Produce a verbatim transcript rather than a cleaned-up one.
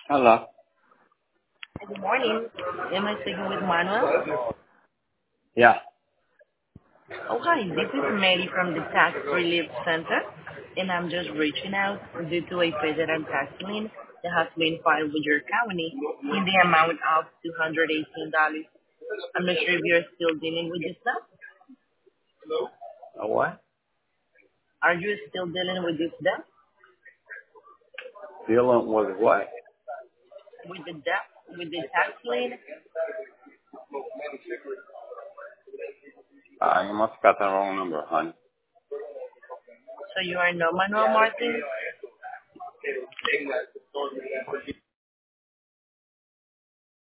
Hello. Good morning. Am I speaking with Manuel? Yeah. Oh, hi. This is Mary from the Tax Relief Center, and I'm just reaching out due to a federal tax lien that has been filed with your county in the amount of two hundred eighteen dollars. I'm not sure if you're still dealing with this stuff. A what? Are you still dealing with this debt? Dealing with what? With the debt? With the tax lien? Uh, you must have got the wrong number, hon. So you are no Manuel Martin?